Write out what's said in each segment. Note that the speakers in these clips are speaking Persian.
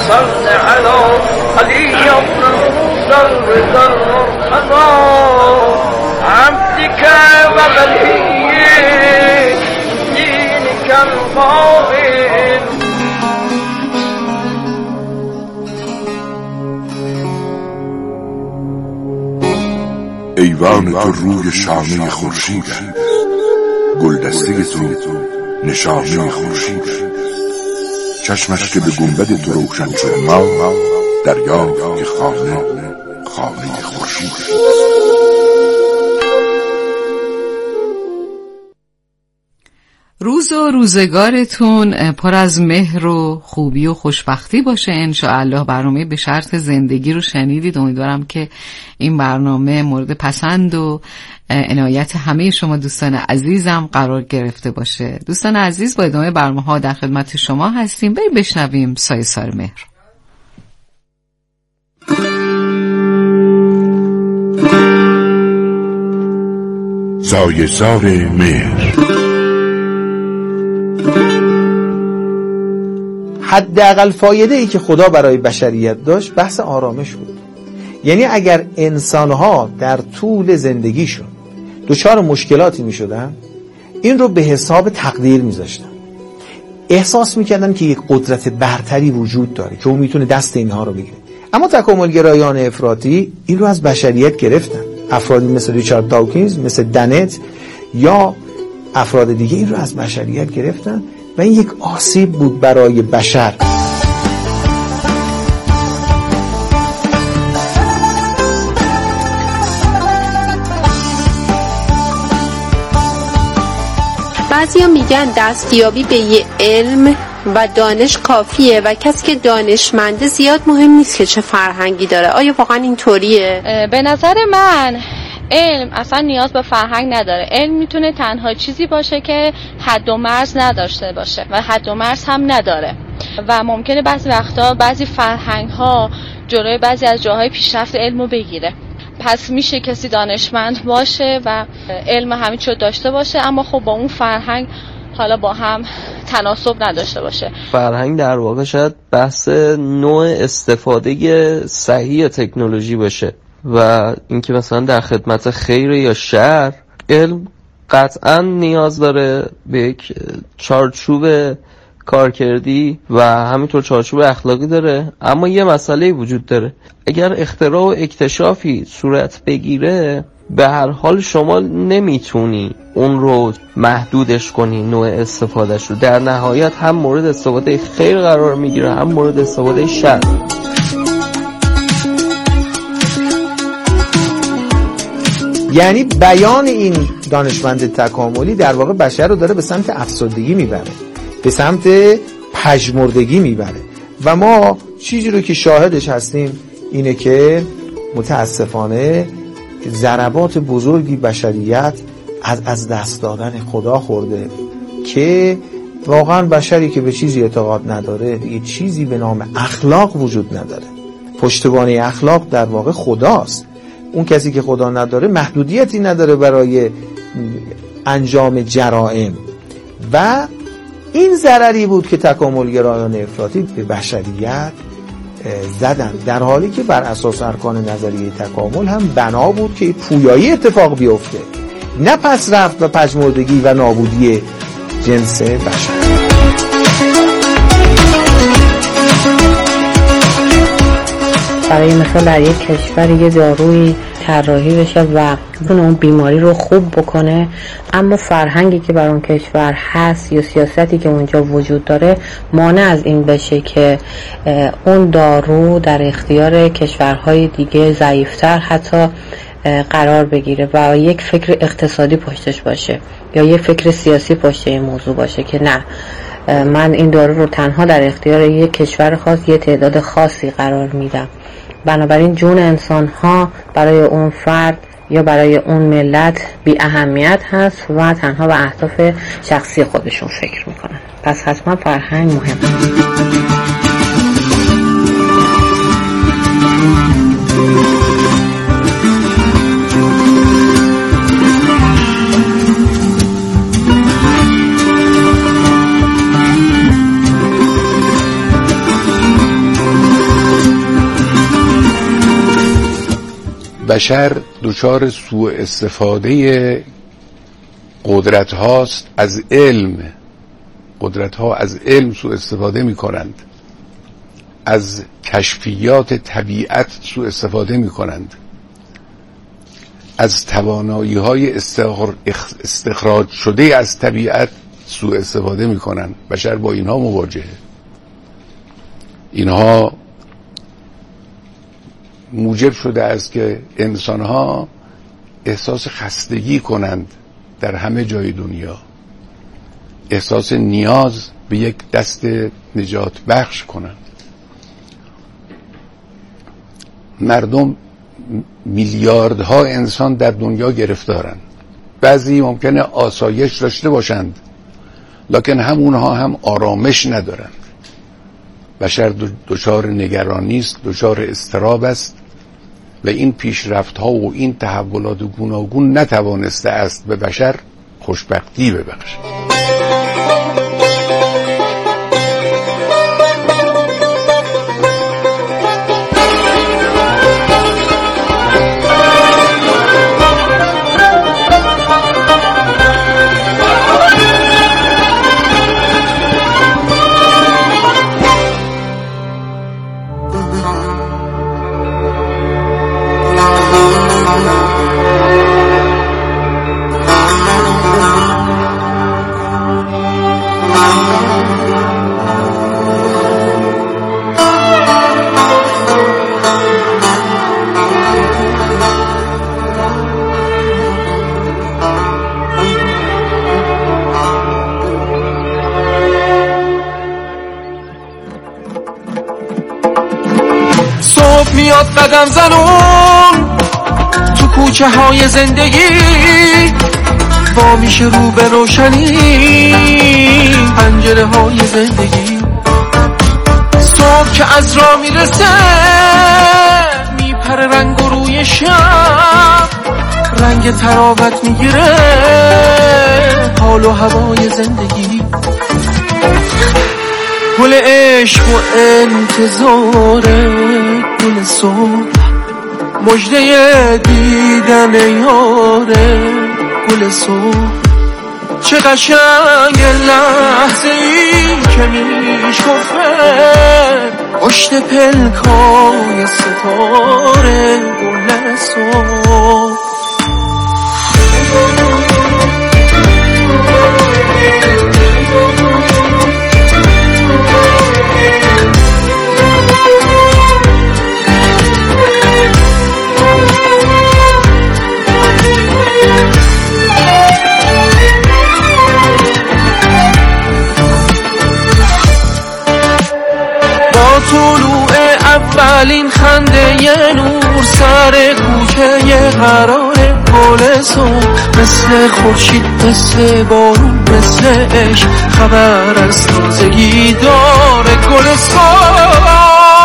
صل على علي بن موسى الرضا المرتضى عبدك وولي دينك القائم. ایوان تو روی شانه خورشید است، گلدسته تو نشانه خورشید است. چشمش که به گنبد تو روشن شد ما دریافت که خانه خورشید است. روز و روزگارتون پر از مهر و خوبی و خوشبختی باشه انشاءالله. برنامه به شرط زندگی رو شنیدید. امیدوارم که این برنامه مورد پسند و عنایت همه شما دوستان عزیزم قرار گرفته باشه. دوستان عزیز، با ادامه برنامه‌ها در خدمت شما هستیم. بریم بشنویم سایه سار مهر. سایه سار مهر. حداقل فایده ای که خدا برای بشریت داشت بحث آرامش بود. یعنی اگر انسانها در طول زندگیشون دچار مشکلاتی می شدن، این رو به حساب تقدیر می ذاشتن. احساس می کردن که یک قدرت برتری وجود داره که اون میتونه دست اینها رو بگیره. اما تکاملگرایان افراطی این رو از بشریت گرفتن. افرادی مثل ریچارد داوکینز، مثل دنت یا افراد دیگه این رو از بشریت گرفتن و این یک آسیب بود برای بشر. بعضیا میگن دستیابی به یه علم و دانش کافیه و کسی که دانشمنده زیاد مهم نیست که چه فرهنگی داره. آیا واقعا اینطوریه؟ به نظر من علم اصلا نیاز به فرهنگ نداره. علم میتونه تنها چیزی باشه که حد و مرز نداشته باشه و حد و مرز هم نداره و ممکنه بعضی وقتا بعضی فرهنگ ها جلوی بعضی از جاهای پیشرفت علم رو بگیره. پس میشه کسی دانشمند باشه و علم همین چیز داشته باشه اما خب با اون فرهنگ حالا با هم تناسب نداشته باشه. فرهنگ در واقع شاید بحث نوع استفاده صحیح تکنولوژی باشه و اینکه مثلا در خدمت خیر یا شر. علم قطعا نیاز داره به یک چارچوب کارکردی و همینطور چارچوب اخلاقی داره، اما یه مسئله وجود داره. اگر اختراع و اکتشافی صورت بگیره به هر حال شما نمیتونی اون رو محدودش کنی، نوع استفادهش رو. در نهایت هم مورد استفاده خیر قرار میگیره هم مورد استفاده شر. یعنی بیان این دانشمند تکاملی در واقع بشر رو داره به سمت افسردگی میبره، به سمت پژمردگی میبره و ما چیزی رو که شاهدش هستیم اینه که متاسفانه ضربات بزرگی بشریت از دست دادن خدا خورده که واقعا بشری که به چیزی اعتقاد نداره یه چیزی به نام اخلاق وجود نداره. پشتوانه اخلاق در واقع خداست. اون کسی که خدا نداره محدودیتی نداره برای انجام جرائم و این ضرری بود که تکاملگرایان افراطی به بشریت زدن، در حالی که بر اساس ارکان نظریه تکامل هم بنا بود که پویایی اتفاق بیفته، نه پس رفت و پژمردگی و نابودی جنس بشر. برای مثال در یک کشور یه داروی طراحی بشه و اون بیماری رو خوب بکنه، اما فرهنگی که بر اون کشور هست یا سیاستی که اونجا وجود داره مانع از این بشه که اون دارو در اختیار کشورهای دیگه ضعیفتر حتی قرار بگیره و یک فکر اقتصادی پشتش باشه یا یک فکر سیاسی پشت این موضوع باشه که نه، من این دارو رو تنها در اختیار یک کشور خاص یه تعداد خاصی قرار میدم. بنابراین جون انسان ها برای اون فرد یا برای اون ملت بی اهمیت هست و تنها به اهداف شخصی خودشون فکر میکنن. پس حتما فرهنگ مهمه. بشر دچار سوء استفاده قدرت هاست از علم. قدرت ها از علم سوء استفاده می کنند، از کشفیات طبیعت سوء استفاده می کنند، از توانایی های استخراج شده از طبیعت سوء استفاده می کنند. بشر با اینها مواجهه. اینها موجب شده است که انسانها احساس خستگی کنند در همه جای دنیا، احساس نیاز به یک دست نجات بخش کنند. مردم میلیاردها انسان در دنیا گرفتارند. بعضی ممکنه آسایش داشته باشند لکن همونها هم آرامش ندارند. بشر دچار نگرانی است، دچار اضطراب است و این پیشرفت ها و این تحولات گوناگون نتوانسته است به بشر خوشبختی ببخشد. میاد قدم زنون تو کوچه های زندگی، با میشه رو به روشنی پنجره های زندگی. صبح که از راه میرسه میپره رنگ و روی شب، رنگ تراوت میگیره حال و هوای زندگی. گل عشق و انتظار گل صبح، مژده دیدن یاره گل صبح. چه قشنگ لحظه ای که میشکفه پشت پلکای ستاره گل صبح. طلوع اولین خنده ی نور سر کوچه ی قرار گل صبح، مثل خورشید مثل بارون مثل عشق خبر از تازگی داره گل صبح.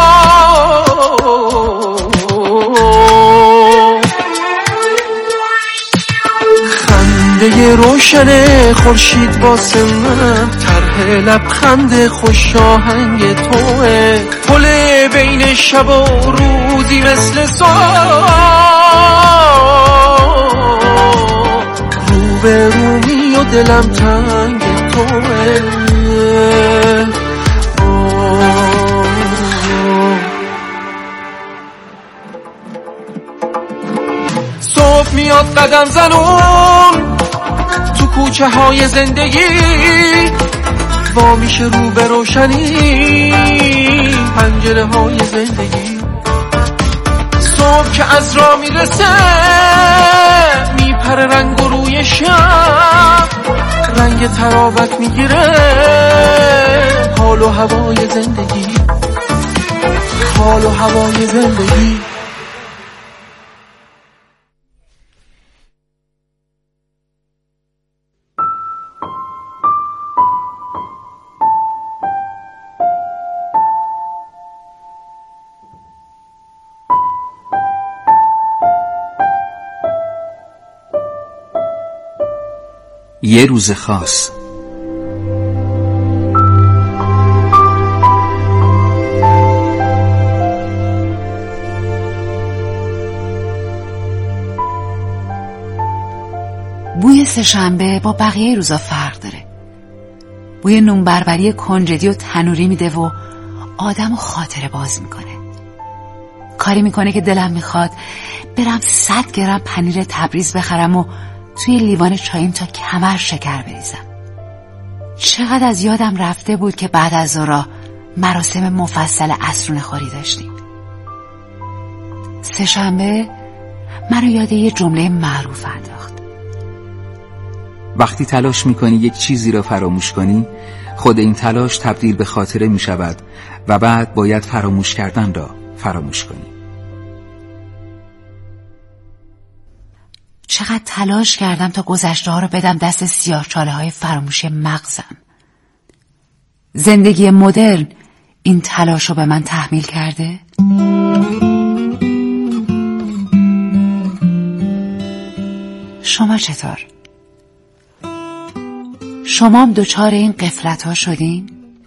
خنده روشن خورشید واسه من، طرح لبخند خوش آهنگ توه، پل بین شب و روزی مثل صبح، رو به رومی و دلم تنگ توه. صبح میاد قدم زنون تو کوچه های زندگی، وا میشه رو به روشنی پنجره های زندگی. صبح که از راه میرسه میپره رنگ و روی شب، رنگ تراوت میگیره حال و هوای زندگی، حال و هوای زندگی. یه روز خاص. سه‌شنبه با بقیه روزا فرق داره. بوی نون بربری کنجدی و تنوری میده و آدمو خاطره باز میکنه. کاری میکنه که دلم میخواد برم 100 گرم پنیر تبریز بخرم و توی لیوان چاییم تا کمر شکر بریزم. چقدر از یادم رفته بود که بعد از ظهر مراسم مفصل عصرونه خوری داشتیم. سه‌شنبه منو یاد یه جمله معروف انداخت. وقتی تلاش میکنی یک چیزی را فراموش کنی، خود این تلاش تبدیل به خاطره میشود و بعد باید فراموش کردن را فراموش کنی. چقدر تلاش کردم تا گذشته ها رو بدم دست سیاه‌چاله های فراموش مغزم. زندگی مدرن این تلاش رو به من تحمیل کرده؟ شما چطور؟ شما هم دچار این غفلت ها شدین؟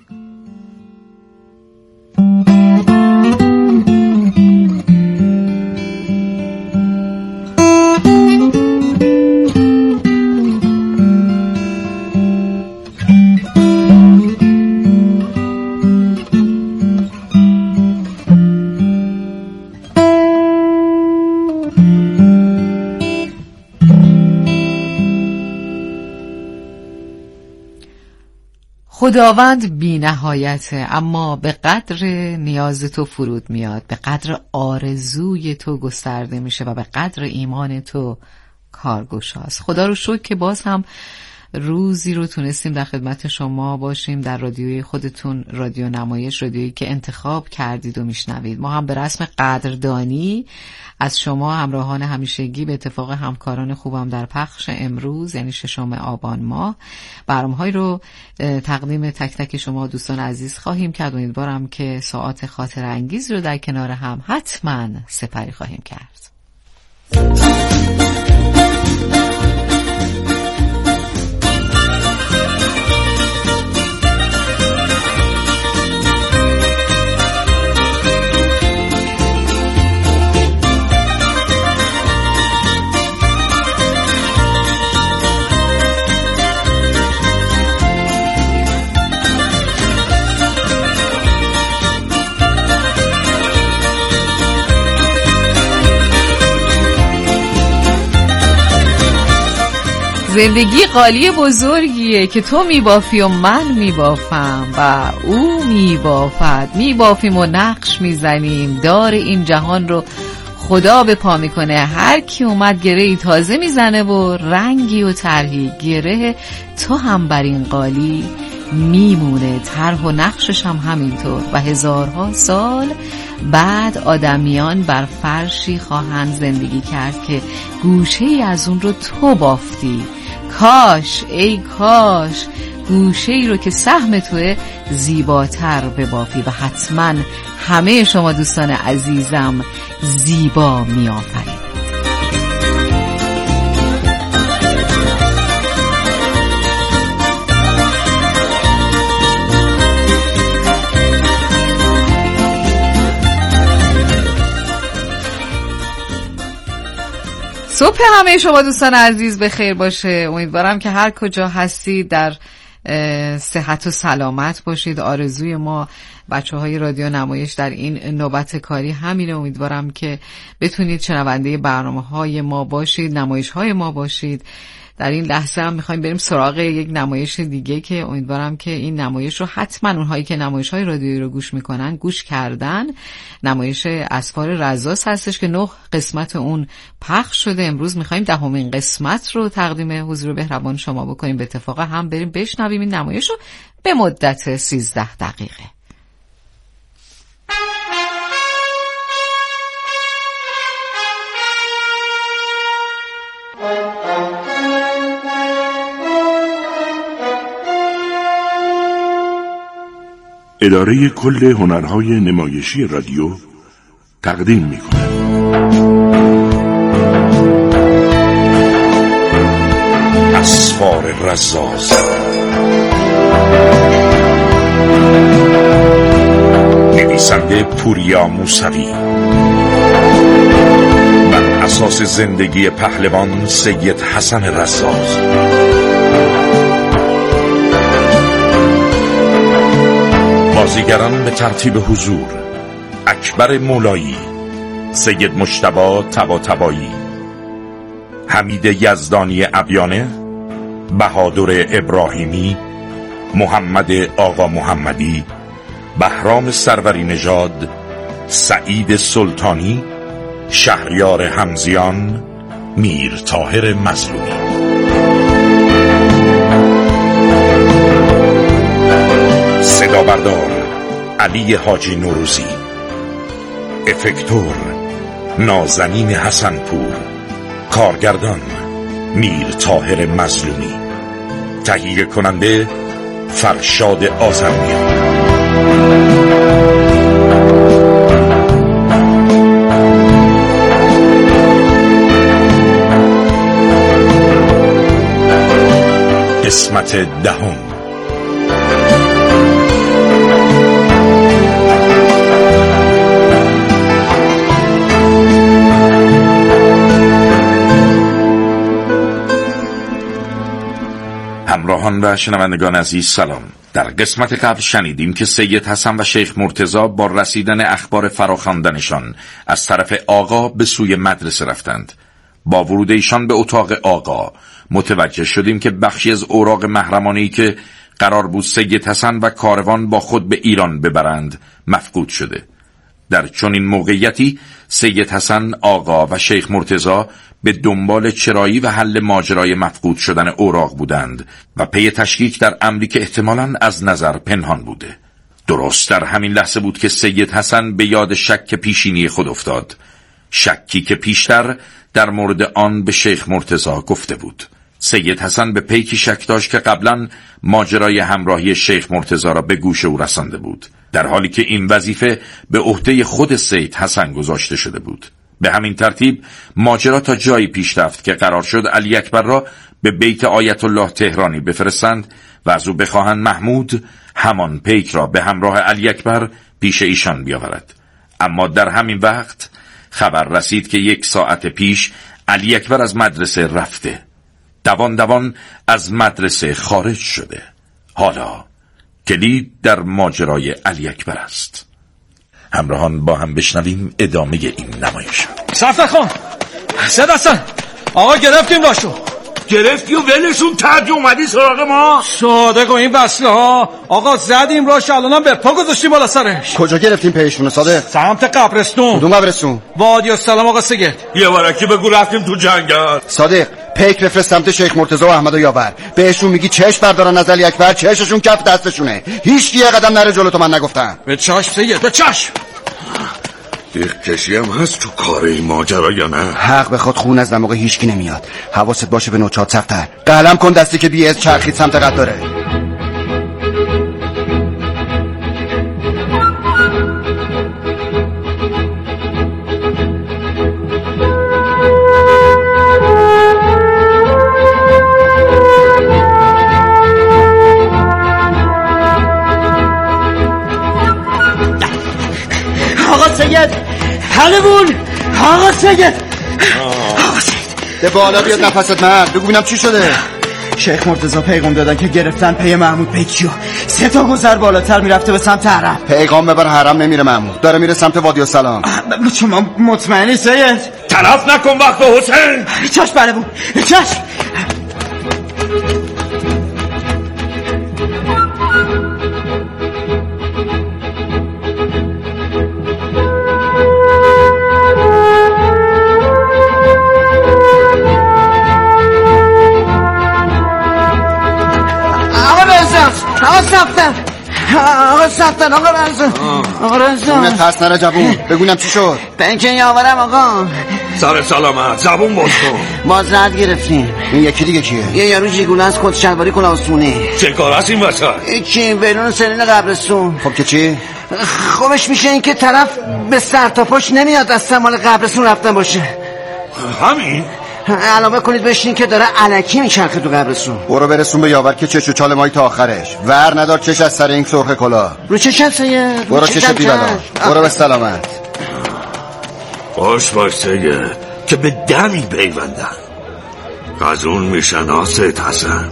خداوند بی نهایته، اما به قدر نیاز تو فرود میاد، به قدر آرزوی تو گسترده میشه و به قدر ایمان تو کارگشاست. خدا رو شکر که باز هم روزی رو تونستیم در خدمت شما باشیم در رادیوی خودتون، رادیو نمایش، رادیویی که انتخاب کردید و میشنوید. ما هم به رسم قدردانی از شما همراهان همیشگی به اتفاق همکاران خوبم در پخش امروز یعنی 6 آبان ماه برنامه‌های رو تقدیم تک تک شما دوستان عزیز خواهیم کرد. امیدوارم که ساعات خاطره انگیز رو در کنار هم حتما سپری خواهیم کرد. زندگی قالی بزرگیه که تو میبافی و من میبافم و او میبافد، میبافیم و نقش میزنیم، دار این جهان رو خدا به پا میکنه. هر کی اومد گرهی تازه میزنه و رنگی و طرحی، گره تو هم بر این قالی میمونه، طرح و نقشش هم همینطور و هزارها سال بعد آدمیان بر فرشی خواهند زندگی کرد که گوشه ای از اون رو تو بافتی. کاش ای کاش گوشه ای رو که سهم توه زیباتر ببافی و حتما همه شما دوستان عزیزم زیبا میآفرید. صبح همه شما دوستان عزیز بخیر باشه. امیدوارم که هر کجا هستید در صحت و سلامت باشید. آرزوی ما بچه‌های رادیو نمایش در این نوبت کاری همینه. امیدوارم که بتونید شنونده برنامه‌های ما باشید، نمایش‌های ما باشید. در این لحظه هم میخوایم بریم سراغ یک نمایش دیگه که امیدوارم که این نمایش رو حتما اونهایی که نمایش‌های رادیویی رو گوش میکنن گوش کردن. نمایش اسفار رزاس هستش که 9 قسمت اون پخش شده. امروز میخوایم 10مین قسمت رو تقدیم حضور بهروان شما بکنیم. به اتفاق هم بریم بشنویم این نمایش رو به مدت 13 دقیقه. اداره کل هنرهای نمایشی رادیو تقدیم می‌کند. اسفار رزاز، نویسنده پوریا موسوی، بر اساس زندگی پهلوان سید حسن رزاز. بازیگران به ترتیب حضور: اکبر مولایی، سید مجتبی طباطبایی، حمید یزدانی ابیانه، بهادر ابراهیمی، محمد آقا محمدی، بهرام سروری نژاد، سعید سلطانی، شهریار حمزیان، میر طاهر مظلومی. صدا بردار علی حاجی نوروزی، افکتور نازنین حسنپور، کارگردان میر طاهر مظلومی، تهیه کننده فرشاد آذرمیان. قسمت دهم. همراهان و شنوندگان عزیز سلام. در قسمت قبل شنیدیم که سید حسن و شیخ مرتضی با رسیدن اخبار فراخواندنشان از طرف آقا به سوی مدرسه رفتند. با ورود ایشان به اتاق آقا متوجه شدیم که بخشی از اوراق محرمانه‌ای که قرار بود سید حسن و کاروان با خود به ایران ببرند مفقود شده. در چنین موقعیتی سید حسن، آقا و شیخ مرتضی به دنبال چرایی و حل ماجرای مفقود شدن اوراق بودند و پی تشکیک در امری که احتمالاً از نظر پنهان بوده. درست در همین لحظه بود که سید حسن به یاد شک پیشینی خود افتاد، شکی که پیشتر در مورد آن به شیخ مرتضی گفته بود. سید حسن به پیکی شک داشت که قبلا ماجرای همراهی شیخ مرتضی را به گوش او رسانده بود، در حالی که این وظیفه به عهده خود سید حسن گذاشته شده بود. به همین ترتیب ماجرا تا جایی پیش رفت که قرار شد علی اکبر را به بیت آیت الله تهرانی بفرستند و از او بخواهند محمود همان پیک را به همراه علی اکبر پیش ایشان بیاورد. اما در همین وقت خبر رسید که 1 ساعت پیش علی اکبر از مدرسه رفته، دوان از مدرسه خارج شده. حالا کلید در ماجرای علی اکبر است. همراهان با هم بشنویم ادامه این نمایش. صفت خان، سید حسن، آقا گرفتیم باشو. گرفتی و ولشون ترجی اومدی سراغ ما؟ صادق و این وصله ها آقا زدیم راش، الانم به پا گذاشتیم بالا سرش. کجا گرفتیم پیشونو صادق؟ سمت قبرستون. کدوم قبرستون؟ وادی السلام آقا سید. یه بارکی بگو رفتیم تو جنگل. صادق پیک بفرست سمت شیخ مرتضی و احمد یاور، بهشون میگی چشم بردارن از علی اکبر، چششون کف دستشونه، هیچ کی یه قدم نره جلو تو، من نگفتم. به چشم سید، به چشم. دیخ کشی هم هست تو کار این ماجرا یا نه؟ حق بخواد خون از دماغ هیچکی نمیاد. حواست باشه به نوچات سفتر. قلم کن دستی که بیعز چرخید سمت قد داره. آقا سید حلمون، آقا سید به بالا بیاد نفست مرد، بگو بینم چی شده. شیخ مرتضی پیغام دادن که گرفتن پی محمود پیکیو، 3 تا گذر بالاتر میرفته به سمت حرم. پیغام ببر حرم نمیره محمود، داره میره سمت وادی السلام. شما مطمئنی سید؟ تلف نکن وقت حسین. چشم بلبون، چشم. آقا رنزان اونت پس نره جوون، بگونم چی شد. بنکن یاورم آقا. سر سلامت، زبون باز کن. باز رد گرفتیم. این یکی دیگه کیه؟ یه یارو جیگوله از کت شلواری کلا آسونه. چه کار هست این وسط؟ یکی بیرون سرین قبرستون. خب که چی؟ خوبش میشه این که طرف به سر تا پاش نمیاد از مال قبرستون رفتن باشه. همین؟ علاوه کنید بشین که داره الکی میچرخه تو قبرستون. برو برسون به یاور که چش و چال مایی تا آخرش. ور ندار چش از سر این سرخ کلا. رو چشم سید. برو چش بیبلا. برو به سلامت. باش سید. که به دمی پیوندن. از اون میشناست حسن.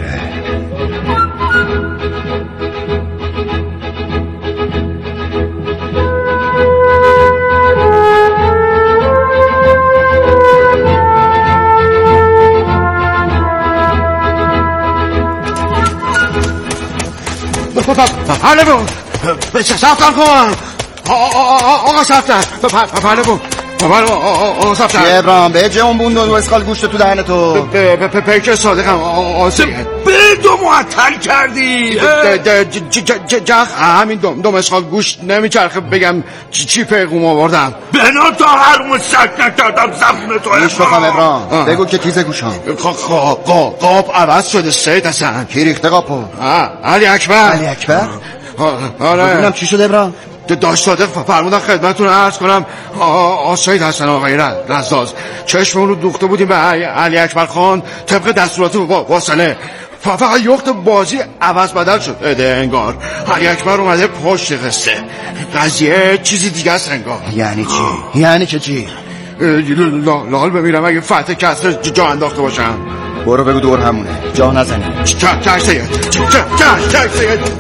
پهله بود سفتر کن آقا سفتر پهله بود آقا سفتر چیه ابراهام به جه اون بوندون و اسخال گوشت تو دهن تو پیک صادقم به دو معطل کردی جخ همین دو اسخال گوشت نمیچرخه بگم چی پیغوم آوردم بنا تا حروم شک نکردم زخم تو گوش بخوام ابراهام بگو که تیز گوشم قاب عوض شده سید حسن کی ریخته قابو علی اکبر آره ببینم چی شده ابراهام داشت صادق فرمودن خدمتتون عرض کنم سید حسن آقای رزاز چشممون رو دوخته بودیم به علی اکبر خان طبق دستورات واصله فقط یخت بازی عوض بدل شد انگار علی اکبر اومده پشت قصه قضیه چیزی دیگه است انگار. یعنی چی؟ یعنی که چی؟ لال بمیرم اگه فتح کسر جا انداخته باشم. برو بگو دور همونه جا نزنی. چش سید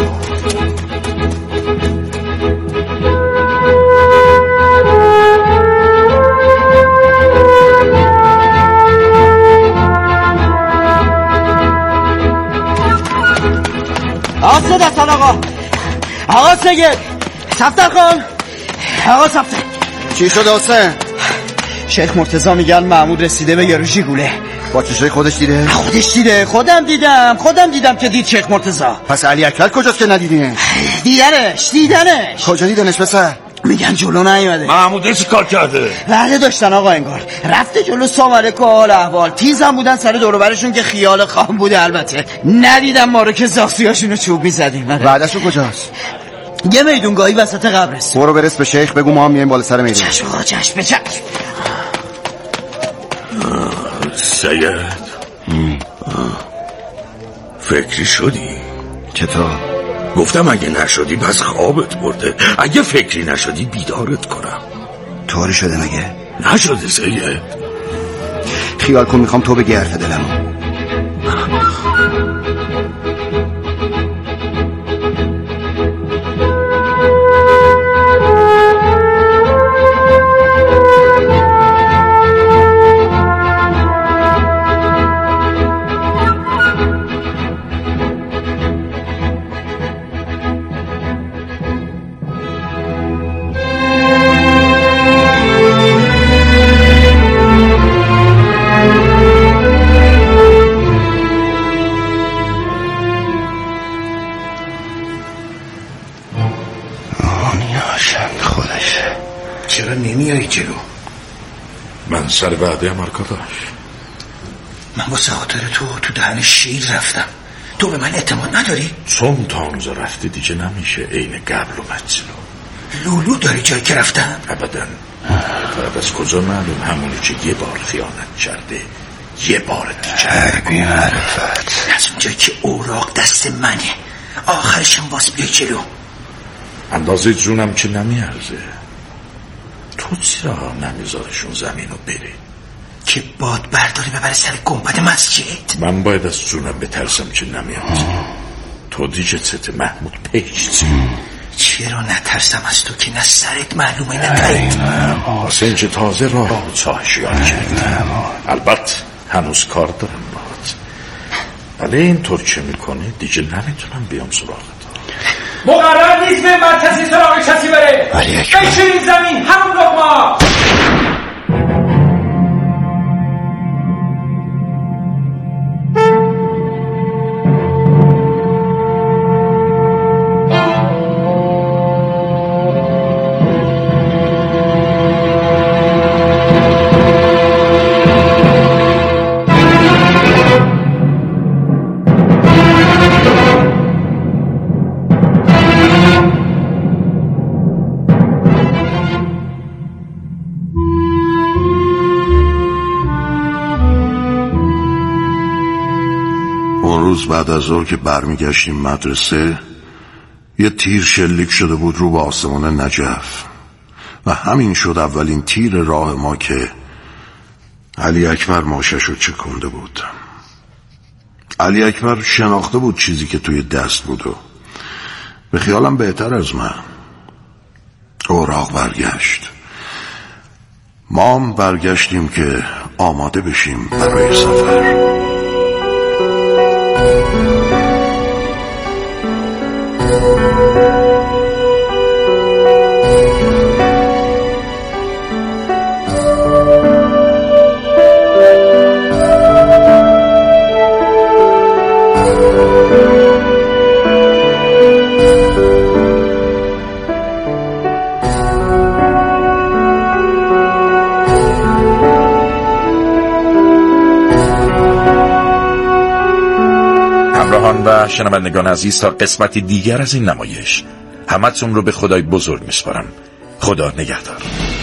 آسه دستان آقا سید سفتر کن آقا سفتر. چی شده حسین؟ شیخ مرتضی میگن محمود رسیده به یاروشی گوله. با چشای خودش دیده؟ خودش دیده خودم دیدم که دید شیخ مرتضی. پس علی اکبر کجاست که ندیدین؟ دیدنش کجا دیدنش پسر؟ میگن جلو نیومده. محمود چی کار کرده؟ وعده داشتن آقا انگار رفته جلو سلام علیکم حال احوال تیزم بودن سر دور و برشون که خیال خام بوده. البته ندیدم ما رو که زاخسیاشونو چوب میزدیم. وعدهشو کجاست؟ یه میدونگاهی وسط قبرست. برو برس به شیخ بگو ما هم میایم بالا سر میدون. چشم آقا چشم بچشم. سید فکری شدی؟ چطور؟ گفتم اگه نشدی پس خوابت برده، اگه فکری نشدی بیدارت کنم. طوری شده مگه؟ نشده سید. خیال کن میخوام تو بگی حرف دلمو. چرا نمیایی جلو؟ من سر وعده مرکاداش. من با خاطر تو دهن شیر رفتم. تو به من اعتماد نداری؟ چون تامزا رفته دیگه نمیشه عین قبل و مجلو. لولو داری جایی که رفتم؟ ابدا. از کجا معلوم همونی که یه بار خیانت کرده یه بار دیگه بی‌معرفت. از اونجایی که اوراق دست منه آخرشم باز بیای جلو. اندازه جونم که نمیارزه. تو چرا نمیذارشون زمینو بره که باد برداری ببره سر گنبد مسجد؟ من باید از جونم بترسم که نمیاد. تو دیگه ست محمود پیچ. چرا نترسم از تو که نه سرت معلومه نه تایید. حسین که تازه راه چاهشیان کرد. البته هنوز کار دارم باید، ولی اینطور که میکنه دیگه نمیتونم بیام سراغت. مقرر نیست به مرکزی سراغ کسی بره. بشینید زمین همون لقما. بعد از ظهر که برمیگشتیم مدرسه یه تیر شلیک شده بود رو به آسمان نجف و همین شد اولین تیر راه ما که علی اکبر ماششو چکونده بود. علی اکبر شناخته بود چیزی که توی دست بود و به خیالم بهتر از من. اوراق برگشت. ما هم برگشتیم که آماده بشیم برای سفر. و شنوندگان عزیز، تا قسمتی دیگر از این نمایش همتون رو به خدای بزرگ میسپارم. خدا نگهدار.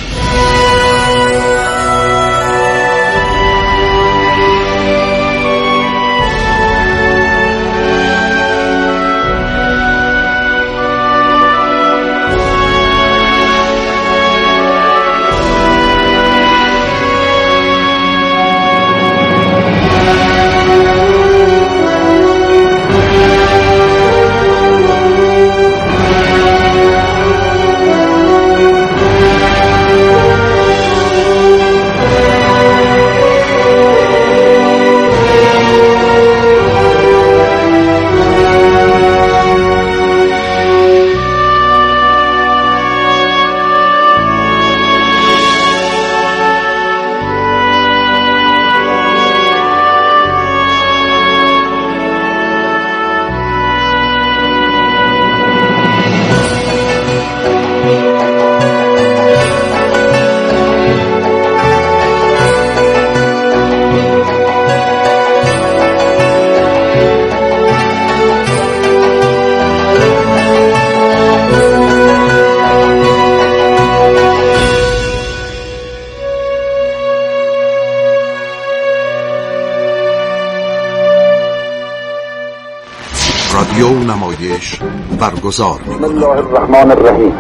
رادیو نمایش برگزار می‌کند. بسم الله الرحمن الرحیم.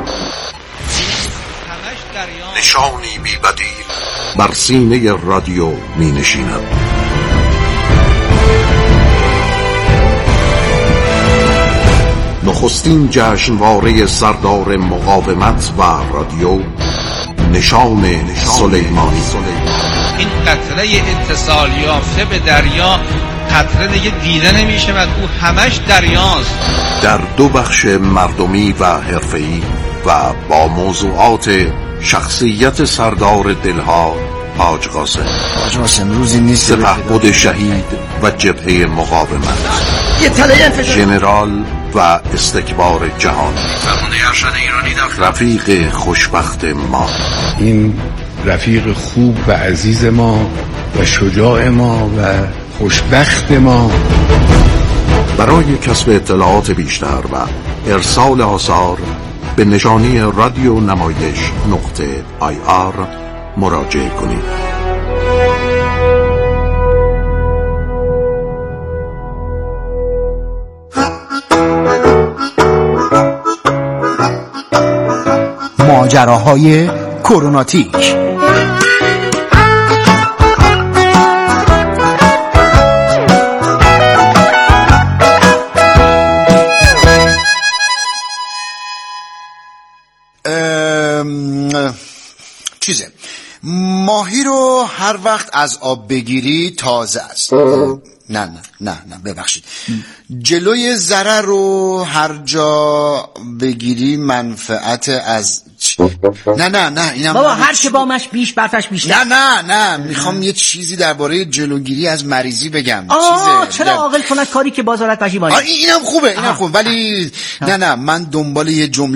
نشانی بی بدیل بر سینه رادیو می نشیند. نخستین جشنواره سردار مقاومت و رادیو، نشان سلیمانی. این قطره اتصال یافته به دریا قطره دیگه دیده نمیشه و او همش دریاست. در دو بخش مردمی و حرفه‌ای و با موضوعات شخصیت سردار دلها حاج قاسم روزی نیست سپهبد شهید و جبهه مقاومت، یه تله ژنرال و استکبار جهان، رفیق خوشبخت ما، این رفیق خوب و عزیز ما و شجاع ما و خوشبخت ما. برای کسب اطلاعات بیشتر و ارسال آثار به نشانی رادیو نمایش .ir مراجعه کنید. ماجراهای کروناتیک. ماهی رو هر وقت از آب بگیری تازه است. نه ببخشید، جلوی ضرر رو هر جا بگیری منفعت از نه اینم بابا هر که بامش بیش برفش بیشتر. نه میخوام یه چیزی درباره جلوگیری از مریضی بگم. چرا عاقل کند کاری که بازارت باشی باشه. اینم خوبه ولی نه من دنبال یه جمله